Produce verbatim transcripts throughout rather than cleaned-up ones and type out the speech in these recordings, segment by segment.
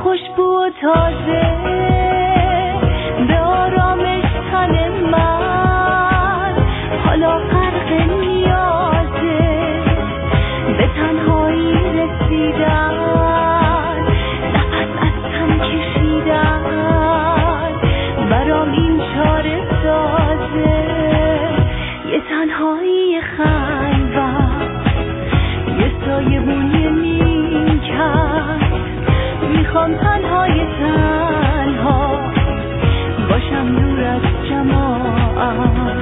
خوشبو و تازه به آرامش تن من حالا غرق نیازه، به تنهایی رسیدن، نفس از تن کشیدن، برام این چاره سازه. یه تنهایی خلوت، یه سایه بونی نیم کس، میخوام تنهای تنها باشم دور از جماعت.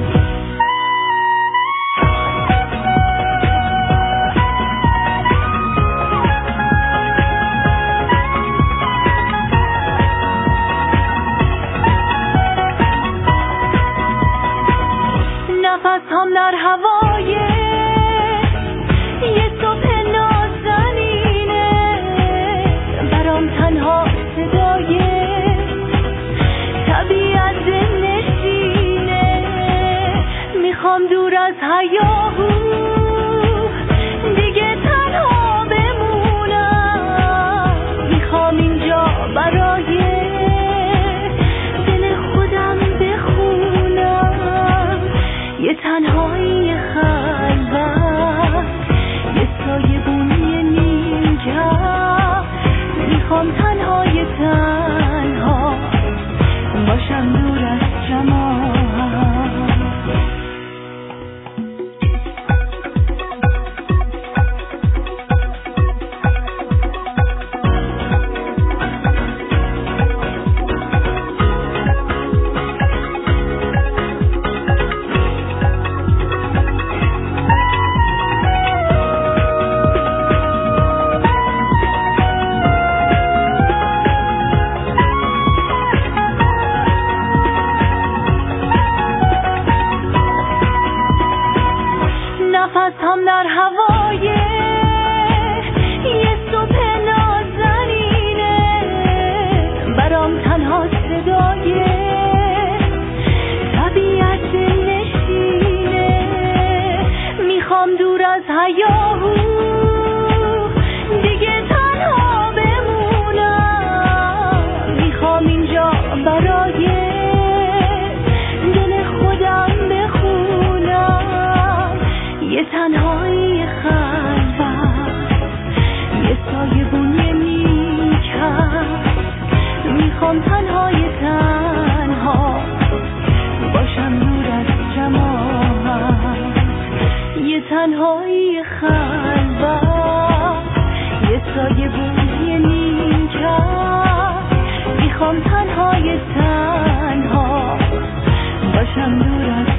نفس هم در هوای یه صبح نازنینه، برام تنها صدای طبیعت دلنشینه. میخوام دور از هیاهو دیگه تنها بمونم، میخوام اینجا برای دل خودم بخونم. یه تنهایی خلوت، یه سایه بونی نیم کف، میخوام تنهای تنها باشم دور از جماعت. نفس هم در هوای یه صبح نازنینه، برام تنها صدای طبیعت دلنشینه. میخوام دور از هیاهو دیگه تنها بمونم، میخوام اینجا برای دل خودم بخونم. یه تنهایی خلوت، یه سایه بونی نیم کف، میخوام تنهای تنها باشم دور از جماعت. یه تنهایی خلوت، یه سایه بونی نیم کف، میخوام تنهای تنها باشم دور از